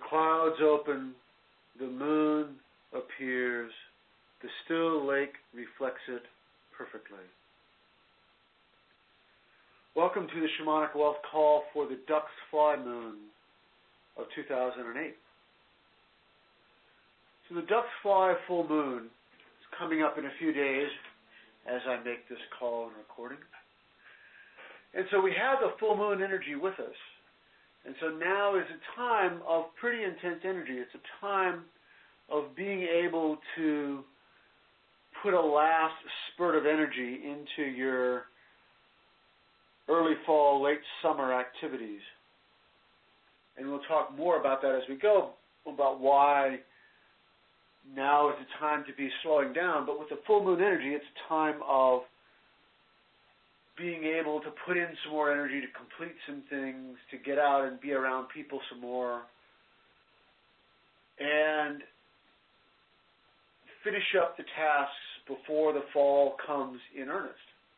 clouds open, the moon appears, the still lake reflects it perfectly. Welcome to the Shamanic Wealth Call for the Duck's Fly Moon of 2008. So the Duck's Fly full moon is coming up in a few days as I make this call and recording. And so we have the full moon energy with us. And so now is a time of pretty intense energy. It's a time of being able to put a last spurt of energy into your early fall, late summer activities. And we'll talk more about that as we go, about why now is the time to be slowing down. But with the full moon energy, it's a time of being able to put in some more energy, to complete some things, to get out and be around people some more, and finish up the tasks before the fall comes in earnest.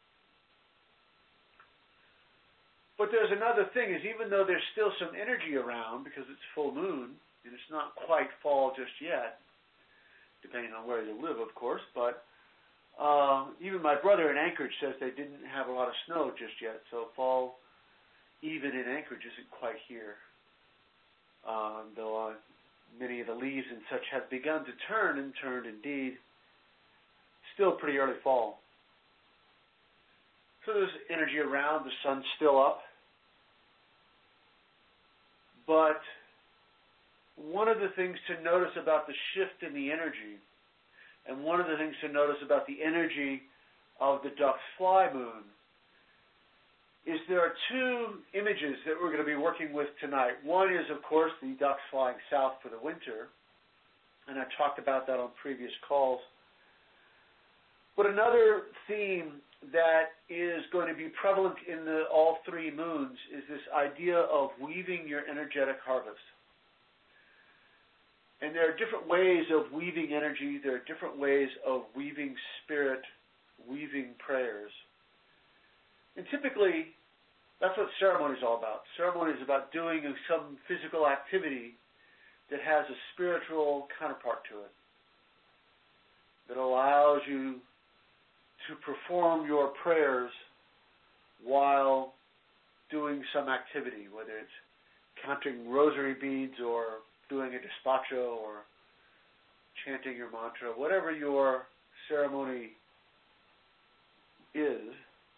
But there's another thing, is even though there's still some energy around, because it's full moon, and it's not quite fall just yet, depending on where you live, of course, but even my brother in Anchorage says they didn't have a lot of snow just yet, so fall, even in Anchorage, isn't quite here. Though many of the leaves and such have begun to turn, and turned indeed. Still pretty early fall. So there's energy around, the sun's still up. But one of the things to notice about the shift in the energy, and one of the things to notice about the energy of the Duck's Fly moon, is there are two images that we're going to be working with tonight. One is, of course, the ducks flying south for the winter, and I talked about that on previous calls. But another theme that is going to be prevalent in all three moons is this idea of weaving your energetic harvest. And there are different ways of weaving energy. There are different ways of weaving spirit, weaving prayers. And typically, that's what ceremony is all about. Ceremony is about doing some physical activity that has a spiritual counterpart to it, that allows you to perform your prayers while doing some activity, whether it's counting rosary beads or doing a despacho or chanting your mantra, whatever your ceremony is.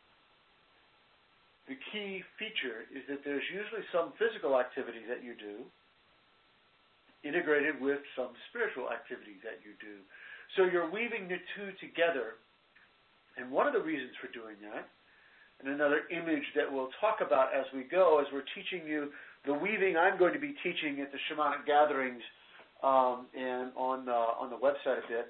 The key feature is that there's usually some physical activity that you do integrated with some spiritual activity that you do. So you're weaving the two together. And one of the reasons for doing that, and another image that we'll talk about as we go, as we're teaching you the weaving I'm going to be teaching at the Shamanic Gatherings and on the website a bit,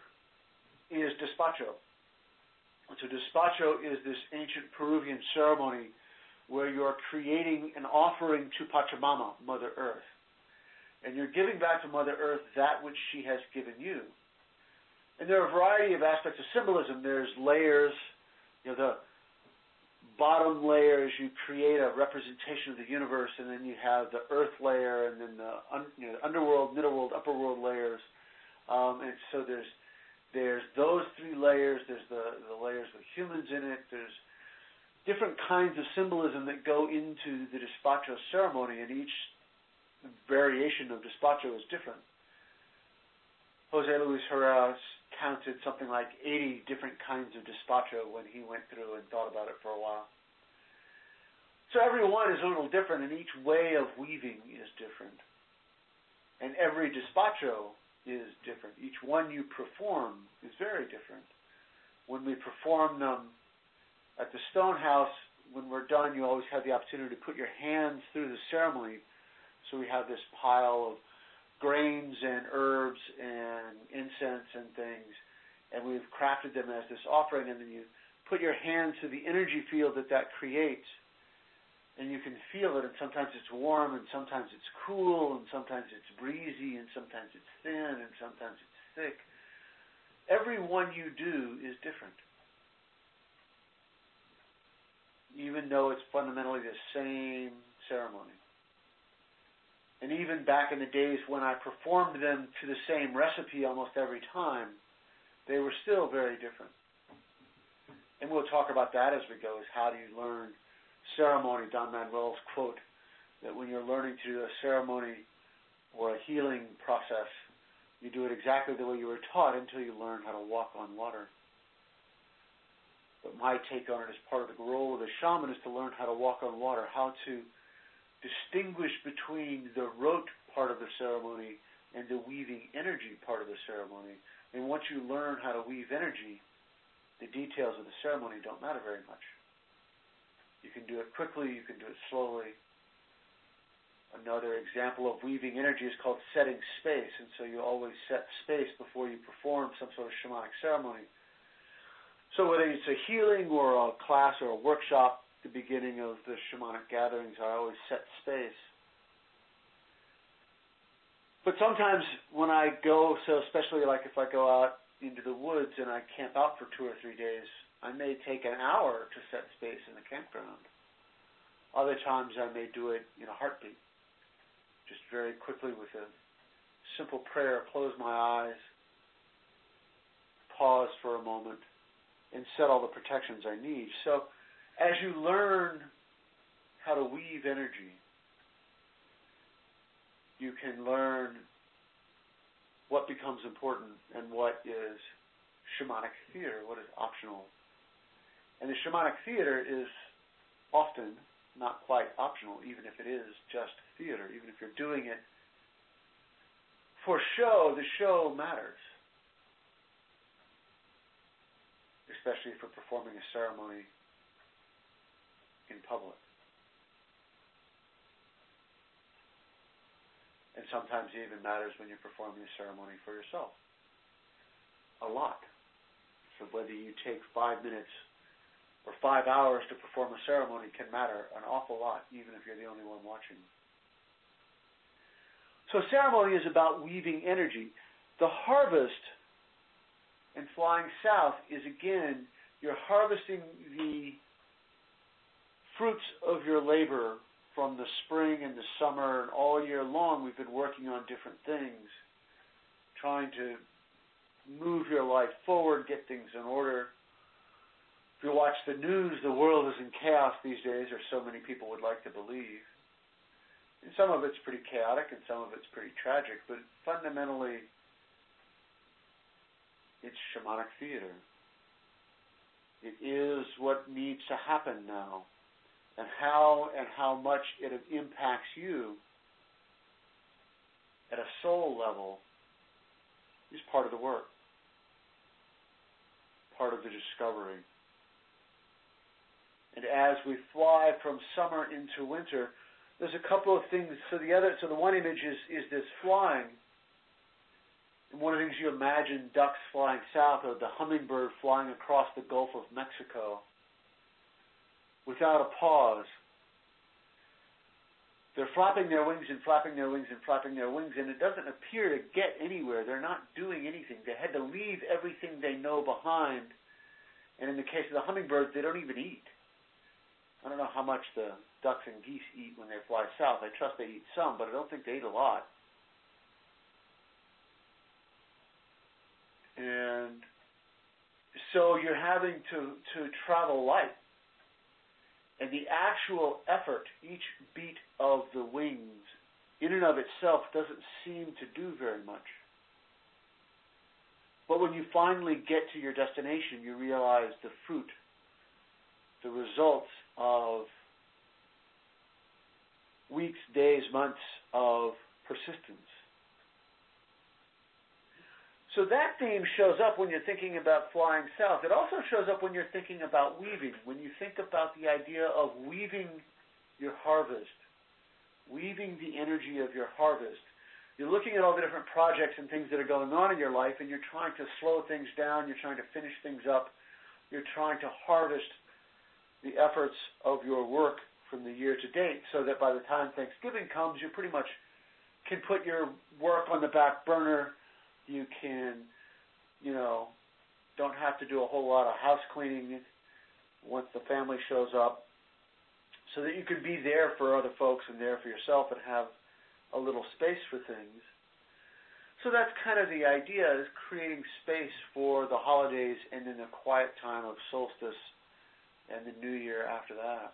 is despacho. So despacho is this ancient Peruvian ceremony where you're creating an offering to Pachamama, Mother Earth. And you're giving back to Mother Earth that which she has given you. And there are a variety of aspects of symbolism. There's layers. The bottom layers, you create a representation of the universe, and then you have the earth layer, and then the underworld, middle world, upper world layers. And so there's those three layers. There's the layers with humans in it. There's different kinds of symbolism that go into the despacho ceremony, and each variation of despacho is different. Jose Luis Herrera counted something like 80 different kinds of despacho when he went through and thought about it for a while. So every one is a little different, and each way of weaving is different. And every despacho is different. Each one you perform is very different. When we perform them at the Stone House, when we're done, you always have the opportunity to put your hands through the ceremony. So we have this pile of grains and herbs and incense and things, and we've crafted them as this offering, and then you put your hands to the energy field that creates, and you can feel it, and sometimes it's warm, and sometimes it's cool, and sometimes it's breezy, and sometimes it's thin, and sometimes it's thick. Every one you do is different, even though it's fundamentally the same ceremony. And even back in the days when I performed them to the same recipe almost every time, they were still very different. And we'll talk about that as we go, is how do you learn ceremony. Don Manuel's quote that when you're learning to do a ceremony or a healing process, you do it exactly the way you were taught until you learn how to walk on water. But my take on it as part of the role of the shaman is to learn how to walk on water, how to distinguish between the rote part of the ceremony and the weaving energy part of the ceremony. And once you learn how to weave energy, the details of the ceremony don't matter very much. You can do it quickly, you can do it slowly. Another example of weaving energy is called setting space, and so you always set space before you perform some sort of shamanic ceremony. So whether it's a healing or a class or a workshop, the beginning of the shamanic gatherings, I always set space. But sometimes when I go, so especially like if I go out into the woods and I camp out for 2 or 3 days, I may take an hour to set space in the campground. Other times I may do it in a heartbeat, just very quickly with a simple prayer, close my eyes, pause for a moment, and set all the protections I need. So as you learn how to weave energy, you can learn what becomes important and what is shamanic theater, what is optional. And the shamanic theater is often not quite optional, even if it is just theater. Even if you're doing it for show, the show matters. Especially if you're performing a ceremony in public. And sometimes it even matters when you're performing a ceremony for yourself. A lot. So whether you take 5 minutes or 5 hours to perform a ceremony can matter an awful lot, even if you're the only one watching. So ceremony is about weaving energy. The harvest and flying south is, again, you're harvesting the fruits of your labor from the spring and the summer and all year long. We've been working on different things, trying to move your life forward, get things in order. If you watch the news, the world is in chaos these days, or so many people would like to believe. And some of it's pretty chaotic and some of it's pretty tragic, but fundamentally, it's shamanic theater. It is what needs to happen now. And how much it impacts you at a soul level is part of the work, part of the discovery. And as we fly from summer into winter, there's a couple of things. So the one image is this flying. And one of the things you imagine ducks flying south, or the hummingbird flying across the Gulf of Mexico without a pause. They're flapping their wings and flapping their wings and flapping their wings, and it doesn't appear to get anywhere. They're not doing anything. They had to leave everything they know behind. And in the case of the hummingbirds, they don't even eat. I don't know how much the ducks and geese eat when they fly south. I trust they eat some, but I don't think they eat a lot. And so you're having to travel light. And the actual effort, each beat of the wings, in and of itself doesn't seem to do very much. But when you finally get to your destination, you realize the fruit, the results of weeks, days, months of persistence. So that theme shows up when you're thinking about flying south. It also shows up when you're thinking about weaving. When you think about the idea of weaving your harvest, weaving the energy of your harvest, you're looking at all the different projects and things that are going on in your life, and you're trying to slow things down, you're trying to finish things up, you're trying to harvest the efforts of your work from the year to date, so that by the time Thanksgiving comes, you pretty much can put your work on the back burner. You can, don't have to do a whole lot of house cleaning once the family shows up, so that you can be there for other folks and there for yourself and have a little space for things. So that's kind of the idea, is creating space for the holidays and then the quiet time of solstice and the new year after that.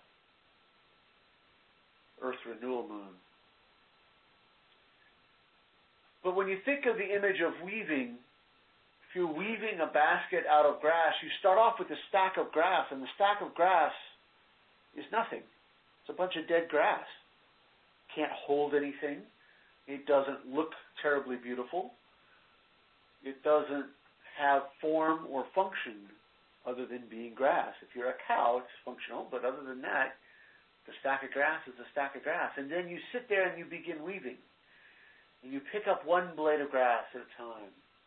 Earth renewal moon. But when you think of the image of weaving, if you're weaving a basket out of grass, you start off with a stack of grass, and the stack of grass is nothing. It's a bunch of dead grass. Can't hold anything. It doesn't look terribly beautiful. It doesn't have form or function other than being grass. If you're a cow, it's functional, but other than that, the stack of grass is a stack of grass. And then you sit there and you begin weaving. And you pick up one blade of grass at a time.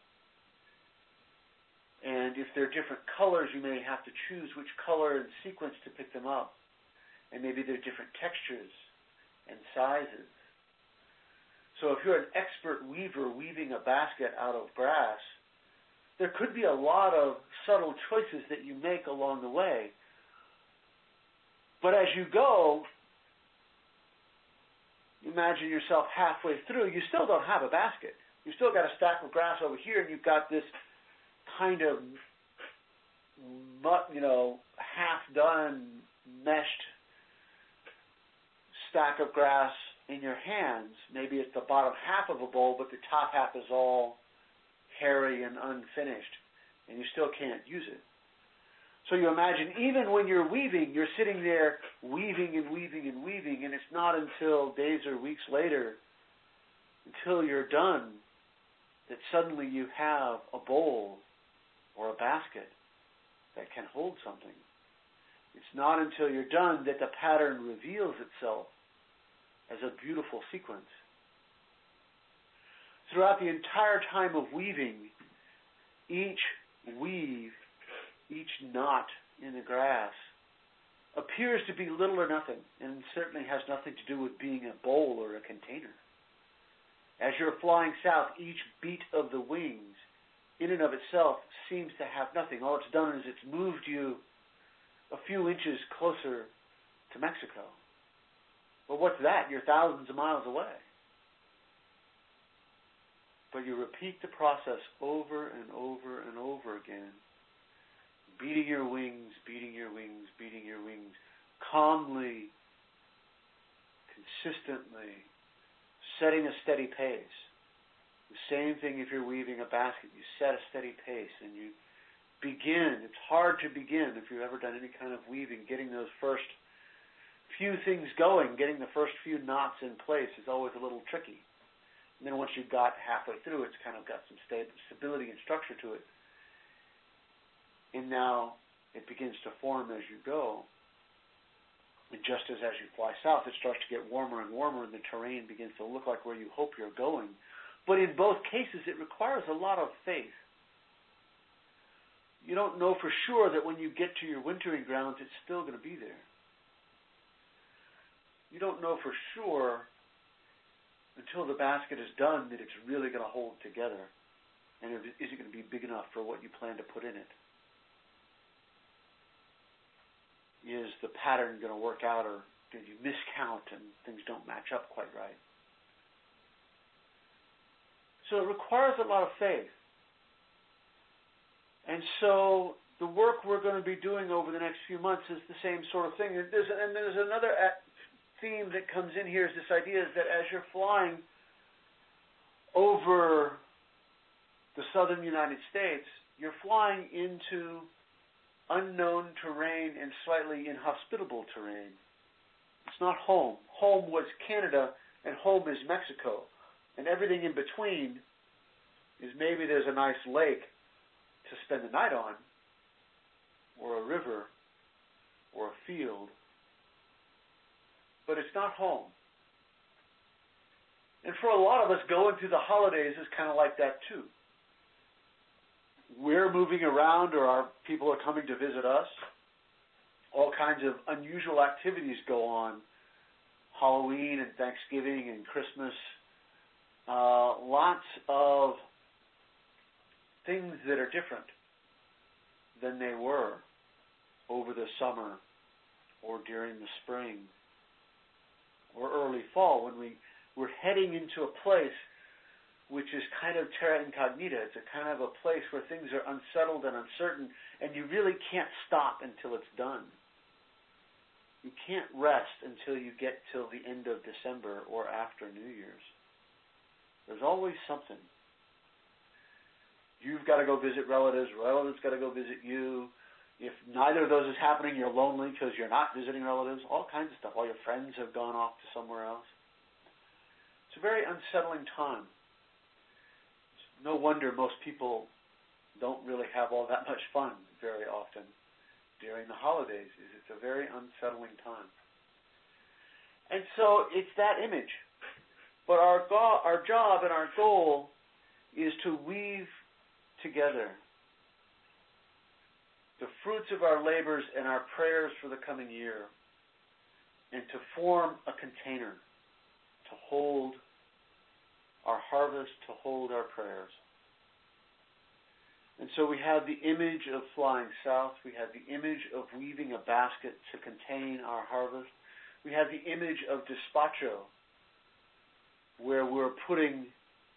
And if they're different colors, you may have to choose which color and sequence to pick them up. And maybe they're different textures and sizes. So if you're an expert weaver weaving a basket out of grass, there could be a lot of subtle choices that you make along the way. But as you go, imagine yourself halfway through, you still don't have a basket. You've still got a stack of grass over here, and you've got this kind of, half-done, meshed stack of grass in your hands. Maybe it's the bottom half of a bowl, but the top half is all hairy and unfinished, and you still can't use it. So you imagine, even when you're weaving, you're sitting there weaving and weaving and weaving, and it's not until days or weeks later, until you're done, that suddenly you have a bowl or a basket that can hold something. It's not until you're done that the pattern reveals itself as a beautiful sequence. Throughout the entire time of weaving, each weave, each knot in the grass appears to be little or nothing, and certainly has nothing to do with being a bowl or a container. As you're flying south, each beat of the wings, in and of itself, seems to have nothing. All it's done is it's moved you a few inches closer to Mexico. But what's that? You're thousands of miles away. But you repeat the process over and over and over again, beating your wings, beating your wings, beating your wings, calmly, consistently, setting a steady pace. The same thing if you're weaving a basket. You set a steady pace and you begin. It's hard to begin if you've ever done any kind of weaving. Getting those first few things going, getting the first few knots in place is always a little tricky. And then once you've got halfway through, it's kind of got some stability and structure to it. And now it begins to form as you go. And just as you fly south, it starts to get warmer and warmer, and the terrain begins to look like where you hope you're going. But in both cases, it requires a lot of faith. You don't know for sure that when you get to your wintering grounds, it's still going to be there. You don't know for sure until the basket is done that it's really going to hold together. And is it going to be big enough for what you plan to put in it? Is the pattern going to work out, or did you miscount and things don't match up quite right? So it requires a lot of faith. And so the work we're going to be doing over the next few months is the same sort of thing. And there's another theme that comes in here, is this idea is that as you're flying over the southern United States, you're flying into unknown terrain and slightly inhospitable terrain. It's not home. Home was Canada, and home is Mexico. And everything in between is maybe there's a nice lake to spend the night on, or a river, or a field. But it's not home. And for a lot of us, going through the holidays is kind of like that too. We're moving around, or our people are coming to visit us. All kinds of unusual activities go on. Halloween and Thanksgiving and Christmas. Lots of things that are different than they were over the summer or during the spring or early fall, when we we're heading into a place which is kind of terra incognita. It's a kind of a place where things are unsettled and uncertain, and you really can't stop until it's done. You can't rest until you get till the end of December or after New Year's. There's always something. You've got to go visit relatives. Relatives got to go visit you. If neither of those is happening, you're lonely because you're not visiting relatives. All kinds of stuff. All your friends have gone off to somewhere else. It's a very unsettling time. No wonder most people don't really have all that much fun very often during the holidays. It's a very unsettling time. And so it's that image. But our job and our goal is to weave together the fruits of our labors and our prayers for the coming year, and to form a container to hold our harvest, to hold our prayers. And so we have the image of flying south. We have the image of weaving a basket to contain our harvest. We have the image of despacho, where we're putting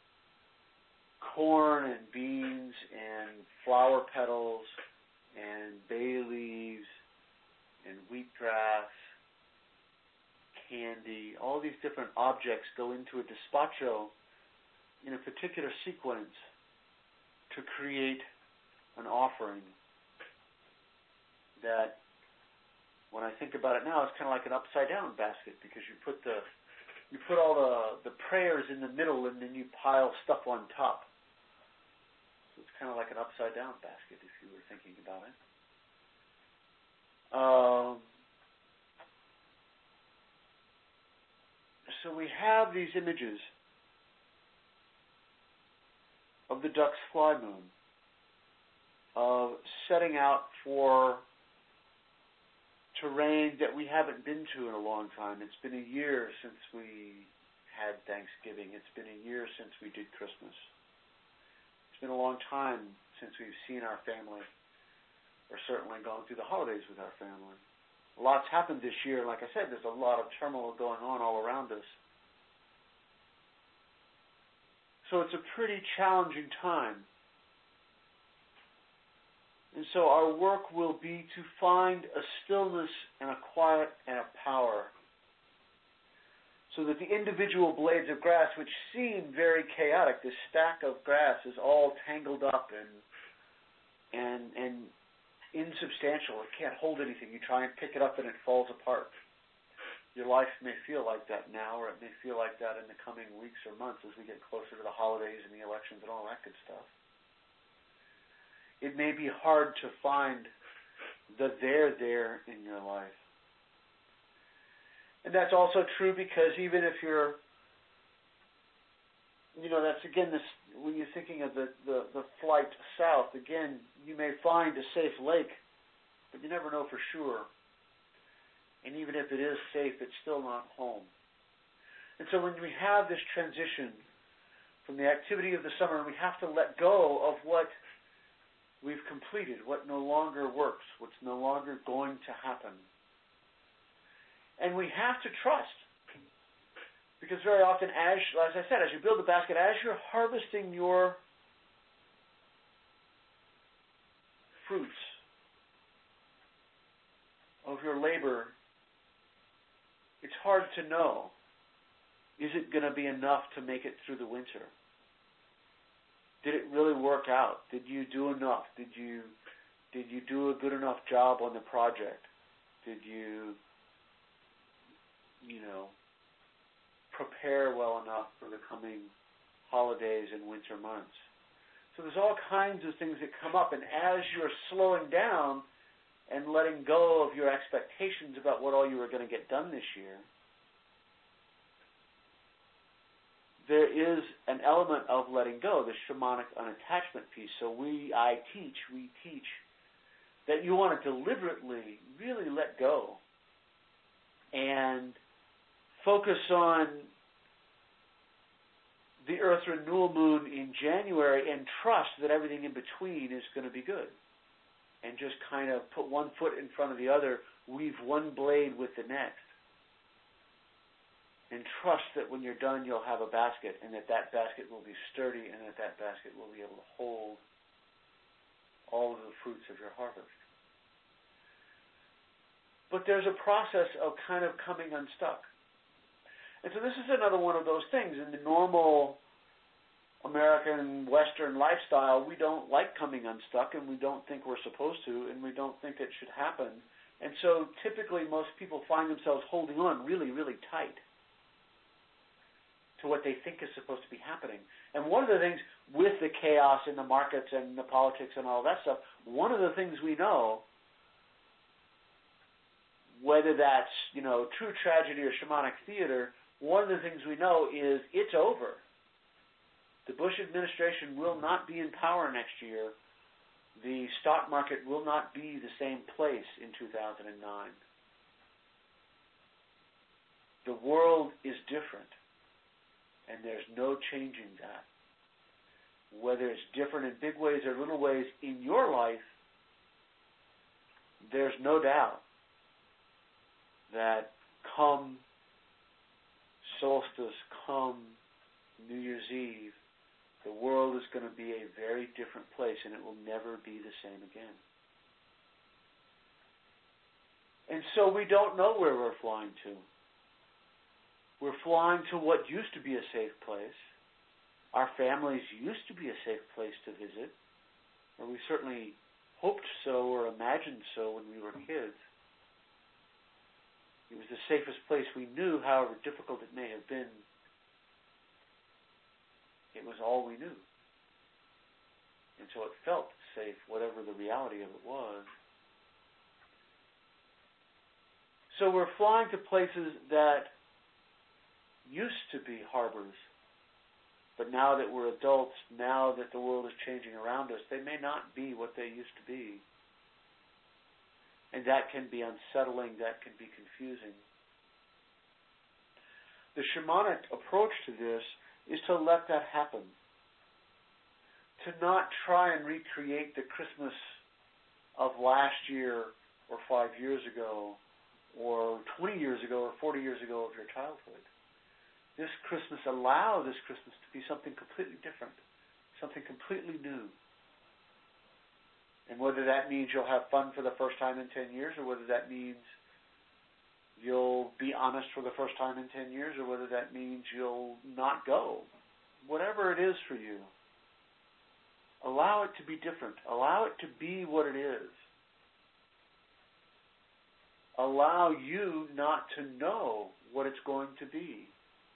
corn and beans and flower petals and bay leaves and wheatgrass, candy, all these different objects go into a despacho in a particular sequence to create an offering that, when I think about it now, it's kind of like an upside down basket, because you put all the prayers in the middle and then you pile stuff on top. So it's kind of like an upside down basket if you were thinking about it. So we have these images of the duck's fly moon, of setting out for terrain that we haven't been to in a long time. It's been a year since we had Thanksgiving. It's been a year since we did Christmas. It's been a long time since we've seen our family, or certainly gone through the holidays with our family. A lot's happened this year. Like I said, there's a lot of turmoil going on all around us. So it's a pretty challenging time. And so our work will be to find a stillness and a quiet and a power, so that the individual blades of grass, which seem very chaotic, this stack of grass is all tangled up and insubstantial. It can't hold anything. You try and pick it up and it falls apart. Your life may feel like that now, or it may feel like that in the coming weeks or months as we get closer to the holidays and the elections and all that good stuff. It may be hard to find the there in your life. And that's also true because even if you're, that's again this, when you're thinking of the flight south, again, you may find a safe lake, but you never know for sure. And even if it is safe, it's still not home. And so when we have this transition from the activity of the summer, we have to let go of what we've completed, what no longer works, what's no longer going to happen. And we have to trust. Because very often, as I said, as you build the basket, as you're harvesting your fruits of your labor, it's hard to know, is it going to be enough to make it through the winter? Did it really work out? Did you do enough? Did you do a good enough job on the project? Did you prepare well enough for the coming holidays and winter months? So there's all kinds of things that come up, and as you're slowing down and letting go of your expectations about what all you were going to get done this year, there is an element of letting go, the shamanic unattachment piece. So we teach that you want to deliberately really let go and focus on the Earth renewal moon in January and trust that everything in between is going to be good. And just kind of put one foot in front of the other, weave one blade with the next. and trust that when you're done, you'll have a basket, and that basket will be sturdy, and that basket will be able to hold all of the fruits of your harvest. But there's a process of kind of coming unstuck. And so this is another one of those things. In the normal American Western lifestyle, we don't like coming unstuck, and we don't think we're supposed to, and we don't think it should happen. And so typically most people find themselves holding on really, really tight to what they think is supposed to be happening. And one of the things with the chaos in the markets and the politics and all that stuff, one of the things we know, whether that's, true tragedy or shamanic theater, one of the things we know is it's over. The Bush administration will not be in power next year. The stock market will not be the same place in 2009. The world is different, and there's no changing that. Whether it's different in big ways or little ways in your life, there's no doubt that come solstice, come New Year's Eve, the world is going to be a very different place, and it will never be the same again. And so we don't know where we're flying to. We're flying to what used to be a safe place. Our families used to be a safe place to visit, or we certainly hoped so or imagined so when we were kids. It was the safest place we knew, however difficult it may have been. It was all we knew. And so it felt safe, whatever the reality of it was. So we're flying to places that used to be harbors, but now that we're adults, now that the world is changing around us, they may not be what they used to be. And that can be unsettling, that can be confusing. The shamanic approach to this is to let that happen. To not try and recreate the Christmas of last year or 5 years ago or 20 years ago or 40 years ago of your childhood. This Christmas, allow this Christmas to be something completely different, something completely new. And whether that means you'll have fun for the first time in 10 years, or whether that means you'll be honest for the first time in 10 years, or whether that means you'll not go. Whatever it is for you, allow it to be different. Allow it to be what it is. Allow you not to know what it's going to be.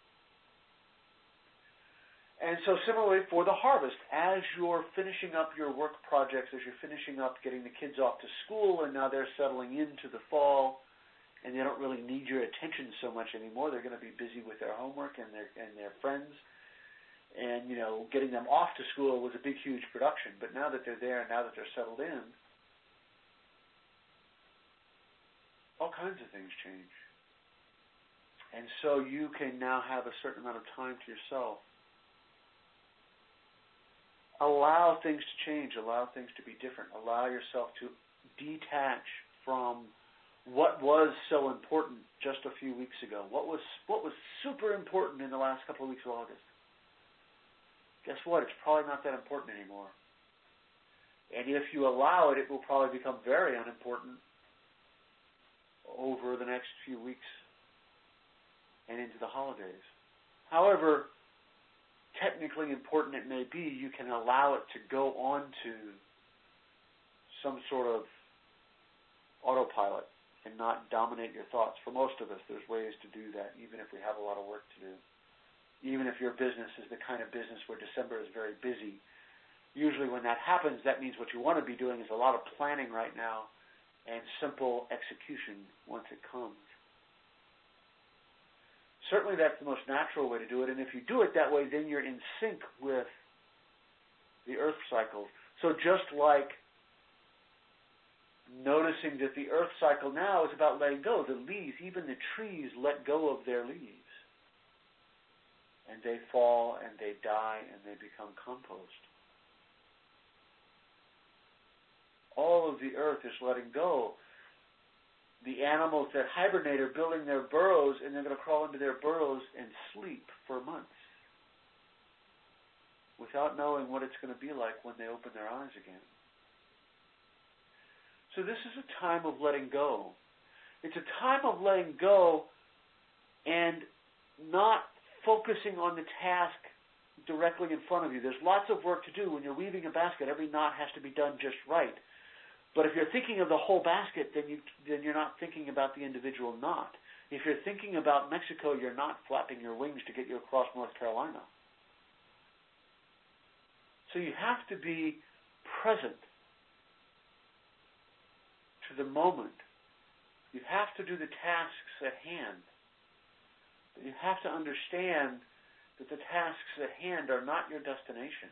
And so similarly for the harvest, as you're finishing up your work projects, as you're finishing up getting the kids off to school, and now they're settling into the fall, and they don't really need your attention so much anymore. They're going to be busy with their homework and their friends. And, getting them off to school was a big, huge production. But now that they're there, now that they're settled in, all kinds of things change. And so you can now have a certain amount of time to yourself. Allow things to change. Allow things to be different. Allow yourself to detach from what was so important just a few weeks ago. What was super important in the last couple of weeks of August? Guess what? It's probably not that important anymore. And if you allow it, it will probably become very unimportant over the next few weeks and into the holidays. However technically important it may be, you can allow it to go on to some sort of autopilot and not dominate your thoughts. For most of us, there's ways to do that, even if we have a lot of work to do. Even if your business is the kind of business where December is very busy. Usually when that happens, that means what you want to be doing is a lot of planning right now and simple execution once it comes. Certainly that's the most natural way to do it, and if you do it that way, then you're in sync with the earth cycles. So just like noticing that the earth cycle now is about letting go, the leaves, even the trees let go of their leaves. And they fall and they die and they become compost. All of the earth is letting go. The animals that hibernate are building their burrows, and they're going to crawl into their burrows and sleep for months without knowing what it's going to be like when they open their eyes again. So this is a time of letting go. It's a time of letting go and not focusing on the task directly in front of you. There's lots of work to do. When you're weaving a basket, every knot has to be done just right. But if you're thinking of the whole basket, then you're not thinking about the individual knot. If you're thinking about Mexico, you're not flapping your wings to get you across North Carolina. So you have to be present to the moment. You have to do the tasks at hand. But you have to understand that the tasks at hand are not your destination.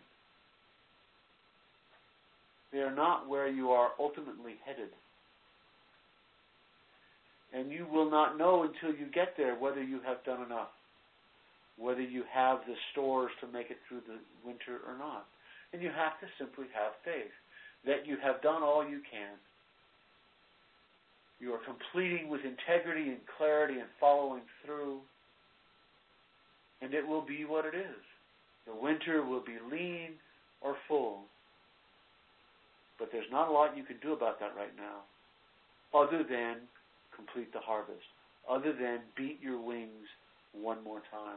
They are not where you are ultimately headed. And you will not know until you get there whether you have done enough, whether you have the stores to make it through the winter or not. And you have to simply have faith that you have done all you can. You are completing with integrity and clarity and following through. And it will be what it is. The winter will be lean or full. But there's not a lot you can do about that right now, other than complete the harvest, other than beat your wings one more time.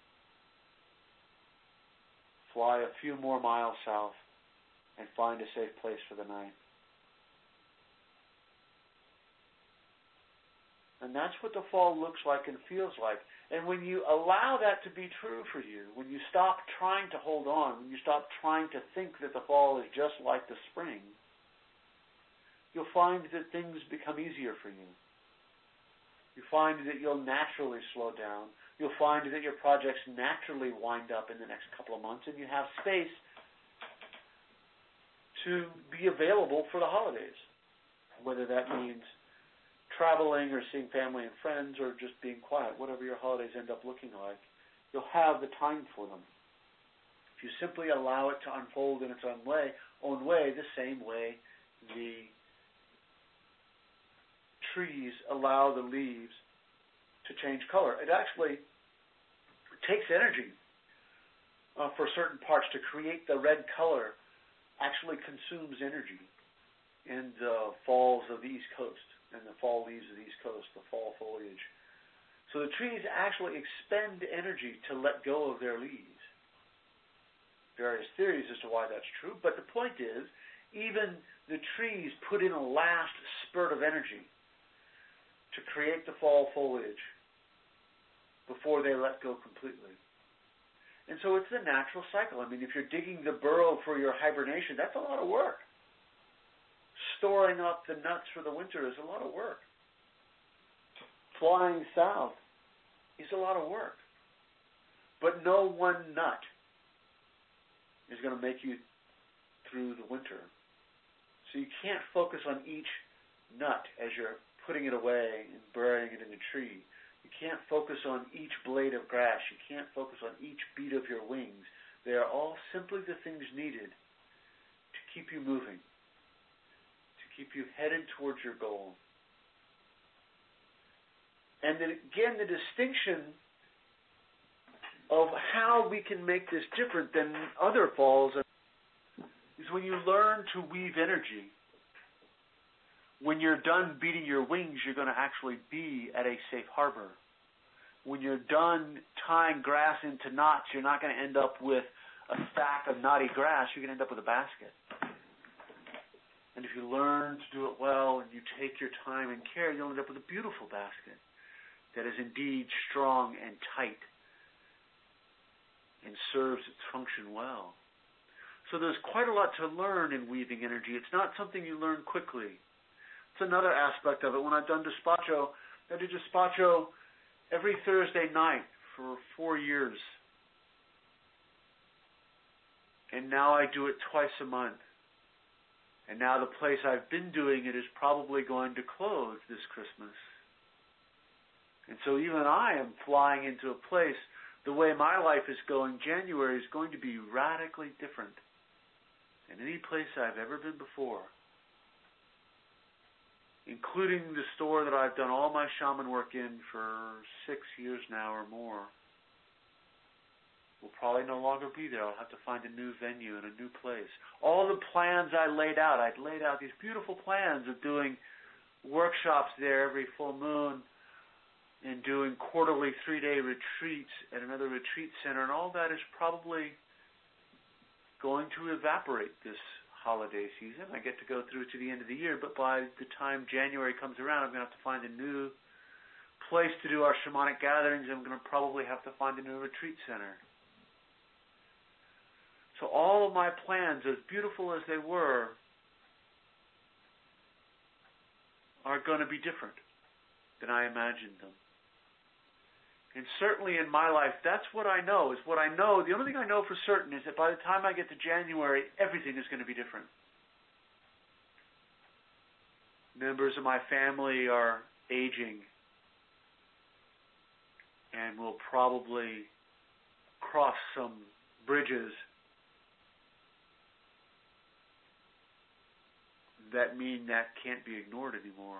Fly a few more miles south and find a safe place for the night. And that's what the fall looks like and feels like. And when you allow that to be true for you, when you stop trying to hold on, when you stop trying to think that the fall is just like the spring, you'll find that things become easier for you. You find that you'll naturally slow down. You'll find that your projects naturally wind up in the next couple of months, and you have space to be available for the holidays, whether that means traveling or seeing family and friends or just being quiet, whatever your holidays end up looking like. You'll have the time for them. If you simply allow it to unfold in its own way, the same way the trees allow the leaves to change color. It actually takes energy for certain parts to create the red color, actually consumes energy in the falls of the East Coast and the fall leaves of the East Coast, the fall foliage. So the trees actually expend energy to let go of their leaves. Various theories as to why that's true, but the point is, even the trees put in a last spurt of energy to create the fall foliage before they let go completely. And so it's the natural cycle. I mean, if you're digging the burrow for your hibernation, that's a lot of work. Storing up the nuts for the winter is a lot of work. Flying south is a lot of work. But no one nut is going to make you through the winter. So you can't focus on each nut as you're putting it away and burying it in the tree. You can't focus on each blade of grass. You can't focus on each beat of your wings. They are all simply the things needed to keep you moving, to keep you headed towards your goal. And then again, the distinction of how we can make this different than other falls is when you learn to weave energy. When you're done beating your wings, you're going to actually be at a safe harbor. When you're done tying grass into knots, you're not going to end up with a stack of knotty grass. You're going to end up with a basket. And if you learn to do it well and you take your time and care, you'll end up with a beautiful basket that is indeed strong and tight and serves its function well. So there's quite a lot to learn in weaving energy. It's not something you learn quickly. It's another aspect of it. When I've done despacho, I did despacho every Thursday night for 4 years. And now I do it twice a month. And now the place I've been doing it is probably going to close this Christmas. And so even I am flying into a place, the way my life is going, January is going to be radically different than any place I've ever been before. including the store that I've done all my shaman work in for 6 years now or more, will probably no longer be there. I'll have to find a new venue and a new place. All the plans I'd laid out these beautiful plans of doing workshops there every full moon and doing quarterly 3-day retreats at another retreat center, and all that is probably going to evaporate this holiday season. I get to go through to the end of the year, but by the time January comes around, I'm going to have to find a new place to do our shamanic gatherings. I'm going to probably have to find a new retreat center. So all of my plans, as beautiful as they were, are going to be different than I imagined them. And certainly in my life, that's what I know. The only thing I know for certain is that by the time I get to January, everything is going to be different. Members of my family are aging and will probably cross some bridges that mean that can't be ignored anymore.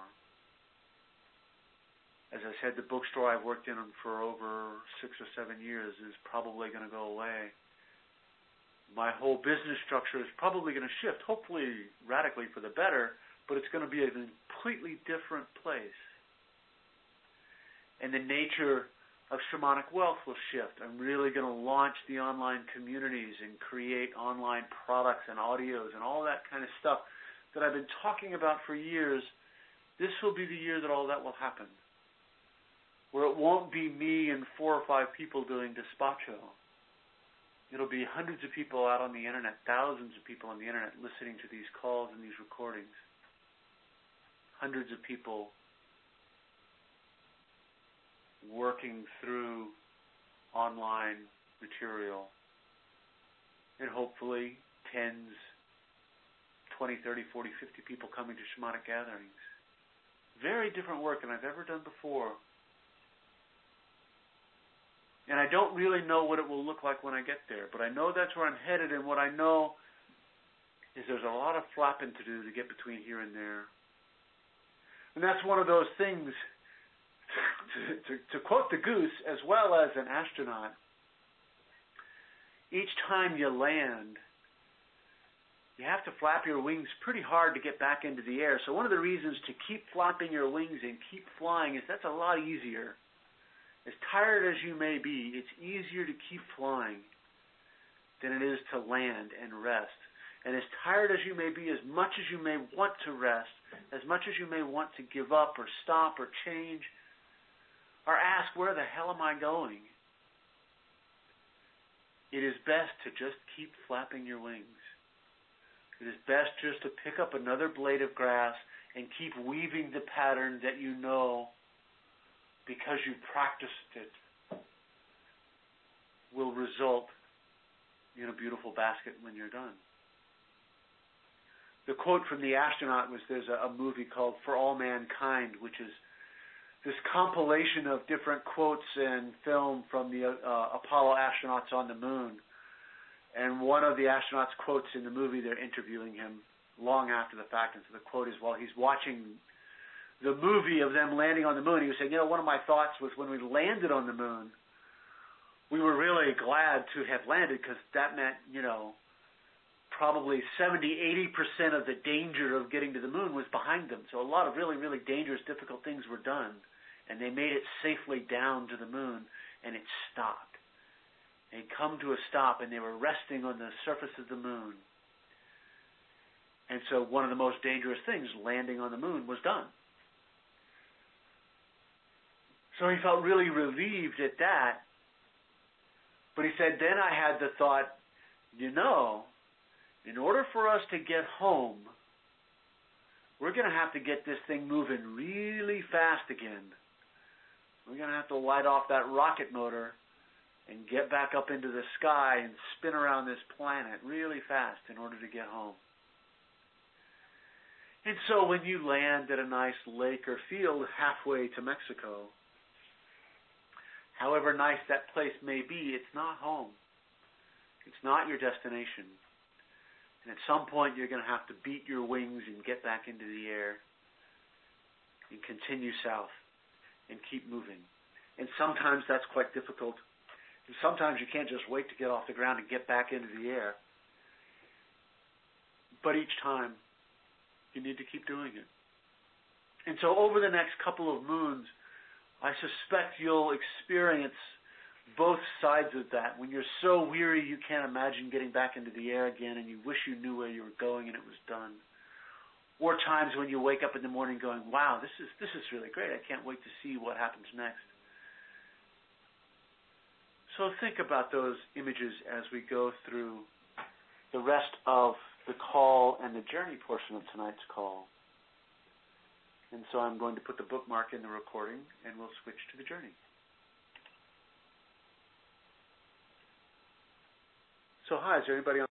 As I said, the bookstore I've worked in for over 6 or 7 years is probably going to go away. My whole business structure is probably going to shift, hopefully radically for the better, but it's going to be a completely different place. And the nature of shamanic wealth will shift. I'm really going to launch the online communities and create online products and audios and all that kind of stuff that I've been talking about for years. This will be the year that all that will happen, where it won't be me and 4 or 5 people doing despacho. It'll be hundreds of people out on the internet, thousands of people on the internet listening to these calls and these recordings. Hundreds of people working through online material. And hopefully tens, 20, 30, 40, 50 people coming to shamanic gatherings. Very different work than I've ever done before. And I don't really know what it will look like when I get there, but I know that's where I'm headed, and what I know is there's a lot of flapping to do to get between here and there. And that's one of those things, to quote the goose, as well as an astronaut, each time you land, you have to flap your wings pretty hard to get back into the air. So one of the reasons to keep flapping your wings and keep flying is that's a lot easier. As tired as you may be, it's easier to keep flying than it is to land and rest. And as tired as you may be, as much as you may want to rest, as much as you may want to give up or stop or change, or ask, where the hell am I going? It is best to just keep flapping your wings. It is best just to pick up another blade of grass and keep weaving the pattern that you know, because you practiced it, will result in a beautiful basket when you're done. The quote from the astronaut was, there's a movie called For All Mankind, which is this compilation of different quotes and film from the Apollo astronauts on the moon. And one of the astronauts quotes in the movie, they're interviewing him long after the fact, and so the quote is, while he's watching the movie of them landing on the moon, he was saying, one of my thoughts was when we landed on the moon, we were really glad to have landed, because that meant, probably 70-80% of the danger of getting to the moon was behind them. So a lot of really, really dangerous, difficult things were done, and they made it safely down to the moon, and it stopped. They'd come to a stop, and they were resting on the surface of the moon. And so one of the most dangerous things, landing on the moon, was done. So he felt really relieved at that. But he said, then I had the thought, in order for us to get home, we're going to have to get this thing moving really fast again. We're going to have to light off that rocket motor and get back up into the sky and spin around this planet really fast in order to get home. And so when you land at a nice lake or field halfway to Mexico, however nice that place may be, it's not home. It's not your destination. And at some point you're going to have to beat your wings and get back into the air. and continue south and keep moving. And sometimes that's quite difficult. And sometimes you can't just wait to get off the ground and get back into the air. But each time, you need to keep doing it. And so over the next couple of moons, I suspect you'll experience both sides of that. When you're so weary you can't imagine getting back into the air again and you wish you knew where you were going and it was done. Or times when you wake up in the morning going, wow, this is really great. I can't wait to see what happens next. So think about those images as we go through the rest of the call and the journey portion of tonight's call. And so I'm going to put the bookmark in the recording and we'll switch to the journey. So hi, is there anybody on